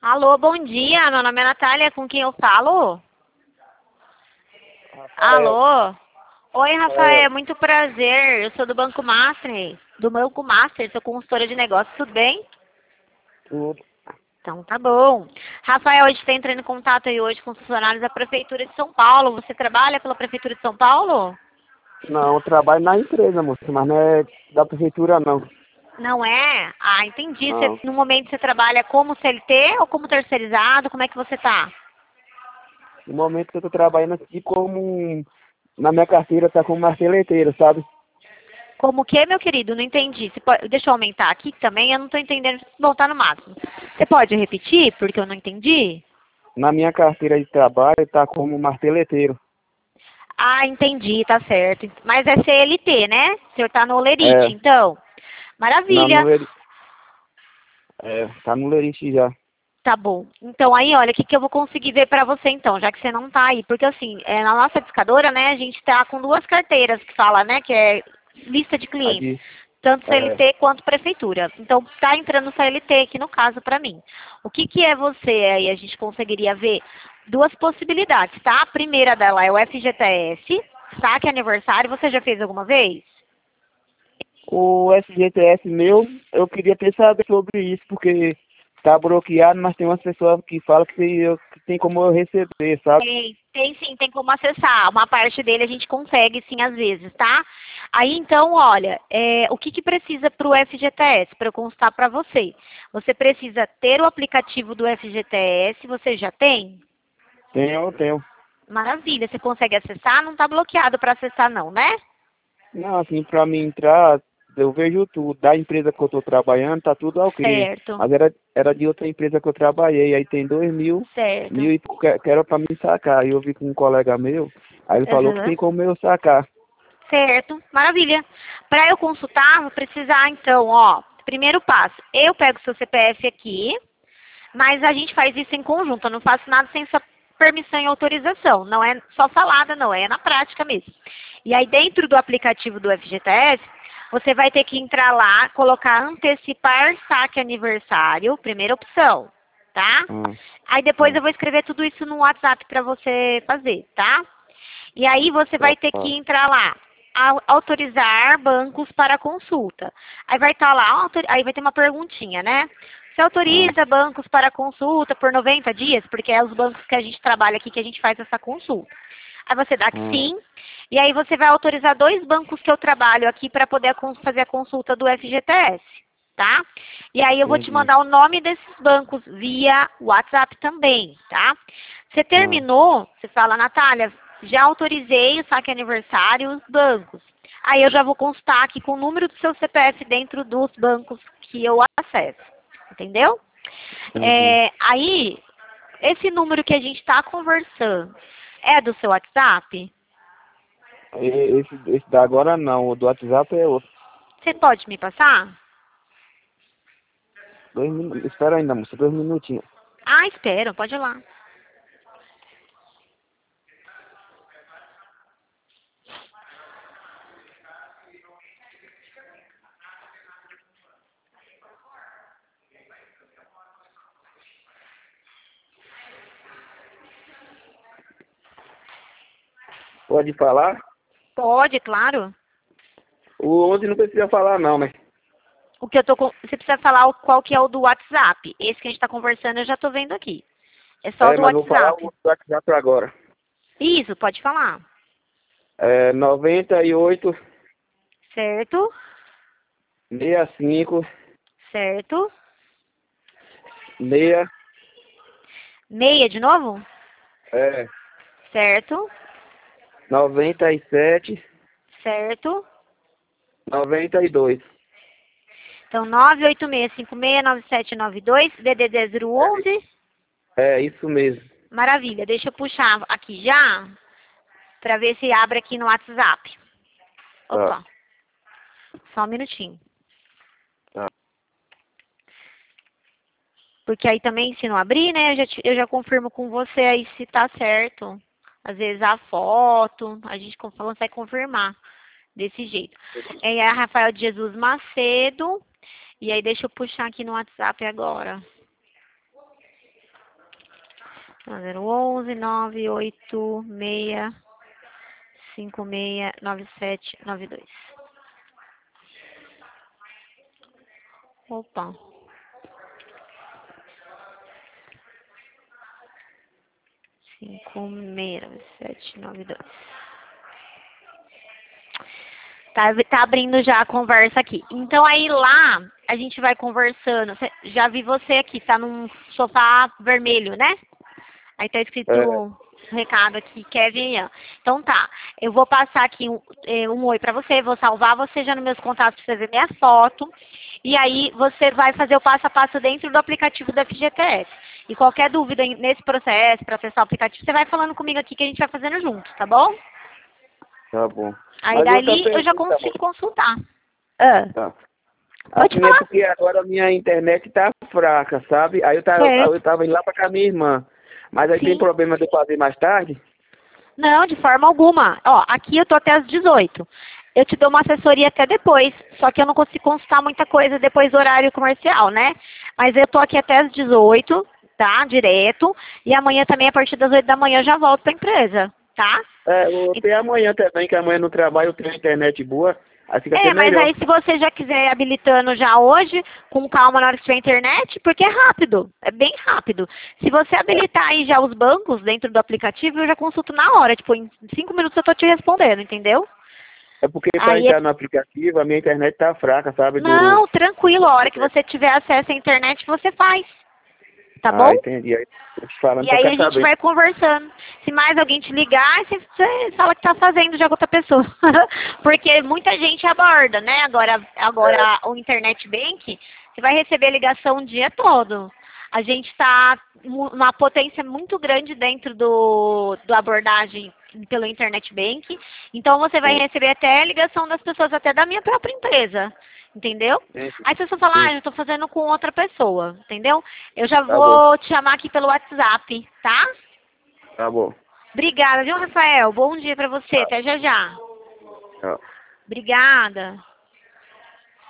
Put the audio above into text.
Alô, bom dia. Meu nome é Natália. Com quem eu falo? Alô? Oi, Rafael. Muito prazer. Eu sou do Banco Master. Do Banco Master. Sou consultora de negócios. Tudo bem? Tudo. Então tá bom. Rafael, a gente está entrando em contato aí hoje com os funcionários da Prefeitura de São Paulo. Você trabalha pela Prefeitura de São Paulo? Não, eu trabalho na empresa, moça, mas não é da prefeitura, não. Não é? Ah, entendi. Não. No momento você trabalha como CLT ou como terceirizado? Como é que você tá? No momento que eu tô trabalhando aqui na minha carteira tá como marteleteiro, sabe? Como que, meu querido? Não entendi. Deixa eu aumentar aqui também, eu não estou entendendo. Bom, tá no máximo. Você pode repetir, porque eu não entendi? Na minha carteira de trabalho tá como marteleteiro. Ah, entendi, tá certo. Mas é CLT, né? O senhor tá no Olerite, É, então. não, Maravilha. tá no Lerite já. Tá bom. Então, aí, olha, o que eu vou conseguir ver pra você, então, já que você não tá aí. Porque, assim, na nossa discadora, né, a gente tá com duas carteiras que fala, né, que é lista de A clientes. de, Tanto é, CLT quanto prefeitura. Então, tá entrando CLT aqui no caso para mim. O que é você aí? A gente conseguiria ver duas possibilidades, tá? A primeira dela é o FGTS, saque aniversário. Você já fez alguma vez? o FGTS meu, eu queria ter saber sobre isso, porque tá bloqueado, mas tem umas pessoas que falam que tem como eu receber, sabe? Tem sim, tem como acessar. Uma parte dele a gente consegue sim às vezes, tá? Aí então, olha, o que precisa para o FGTS, para eu constar para você? Você precisa ter o aplicativo do FGTS, você já tem? Tenho. Maravilha, você consegue acessar? Não está bloqueado para acessar não, né? Não, assim, pra mim entrar, eu vejo tudo. Da empresa que eu tô trabalhando, tá tudo ok. Certo, Mas era de outra empresa que eu trabalhei. Aí tem 2.000, certo. mil e pouco que era pra mim sacar. Aí eu vi com um colega meu, aí ele falou que Uhum. tem como eu sacar. Certo, maravilha. Para eu consultar, vou precisar então, ó, primeiro passo, eu pego seu CPF aqui, mas a gente faz isso em conjunto, eu não faço nada sem sua permissão e autorização. Não é só falada, não, é na prática mesmo. E aí dentro do aplicativo do FGTS, você vai ter que entrar lá, colocar antecipar saque aniversário, primeira opção, tá? Hum, Aí depois hum, eu vou escrever tudo isso no WhatsApp para você fazer, tá? E aí você tá, vai ter que tá. entrar lá, autorizar bancos para consulta. Aí vai estar lá, aí vai ter uma perguntinha, né? Você Hum, autoriza bancos para consulta por 90 dias? Porque é os bancos que a gente trabalha aqui que a gente faz essa consulta. Aí você dá que hum, sim, e aí você vai autorizar dois bancos que eu trabalho aqui para poder fazer a consulta do FGTS, tá? E aí eu vou te entendi. mandar o nome desses bancos via WhatsApp também, tá? Você Hum, terminou, você fala, Natália, já autorizei o saque aniversário os bancos. Aí eu já vou constar aqui com o número do seu CPF dentro dos bancos que eu acesso. Entendeu? entendi. Aí, esse número que a gente está conversando é do seu WhatsApp? Esse da agora não, o do WhatsApp é outro. Você pode me passar? 2 minutos, espera ainda, moça, 2 minutinhos. Ah, espero, pode ir lá. Pode falar? Pode, claro. O 11 não precisa falar não, né? O que eu tô Você precisa falar qual que é o do WhatsApp. Esse que a gente está conversando eu já estou vendo aqui. É só É, do mas vou falar o WhatsApp. do WhatsApp agora. Isso, pode falar. É 98 Certo? 65 Certo? 6 Meia de novo? é Certo? 97 Certo? 92. Então, 986569792, DDD 011. É isso mesmo. Maravilha. Deixa eu puxar aqui já, para ver se abre aqui no WhatsApp. Tá, Opa, só um minutinho. tá. Porque aí também, se não abrir, né, eu já confirmo com você aí se tá certo. Às vezes a foto, a gente consegue confirmar desse jeito. É a Rafael de Jesus Macedo. E aí deixa eu puxar aqui no WhatsApp agora. 011 986 569792. Opa. Cinco meia 792. Tá abrindo já a conversa aqui. Então aí lá a gente vai conversando. Já vi você aqui, tá num sofá vermelho, né? Aí tá escrito um recado aqui, Kevin Ian. Então tá, eu vou passar aqui um oi pra você, vou salvar você já nos meus contatos pra você ver minha foto. E aí você vai fazer o passo a passo dentro do aplicativo da FGTS. E qualquer dúvida nesse processo, para acessar o aplicativo, você vai falando comigo aqui que a gente vai fazendo junto, tá bom? Tá bom. Aí dali eu já consigo consultar. Tá. Pode assim falar. É porque agora a minha internet tá fraca, sabe? Aí eu tava indo lá pra cá minha irmã. Mas aí Sim. tem problema de eu fazer mais tarde? Não, de forma alguma. Ó, aqui eu tô até às 18. Eu te dou uma assessoria até depois, só que eu não consigo consultar muita coisa depois do horário comercial, né? Mas eu tô aqui até às 18, tá? Direto. E amanhã também, a partir das 8 da manhã, eu já volto pra empresa, tá? Vou ter amanhã também, que amanhã no trabalho eu tenho internet boa. Aí fica até Mas melhor. aí se você já quiser ir habilitando já hoje, com calma na hora que tiver internet, porque é rápido, é bem rápido. Se você habilitar aí já os bancos dentro do aplicativo, eu já consulto na hora, tipo, em 5 minutos eu tô te respondendo, entendeu? É porque pra Aí entrar no aplicativo a minha internet tá fraca, sabe? Não, tranquilo, a hora que você tiver acesso à internet, você faz, tá bom? Entendi. Aí tô te falando E que eu aí a quero gente saber. vai conversando. Se mais alguém te ligar, você fala que tá fazendo já com outra pessoa. Porque muita gente aborda, né? Agora o Internet Bank, você vai receber ligação o dia todo. A gente está uma potência muito grande dentro do abordagem pelo Internet Bank. Então você vai receber até ligação das pessoas, até da minha própria empresa. Entendeu? Aí se você falar, eu estou fazendo com outra pessoa, entendeu? Eu já vou te chamar aqui pelo WhatsApp, tá? Tá bom. Obrigada, viu, Rafael? Bom dia pra você. Até já já. Tchau. Obrigada.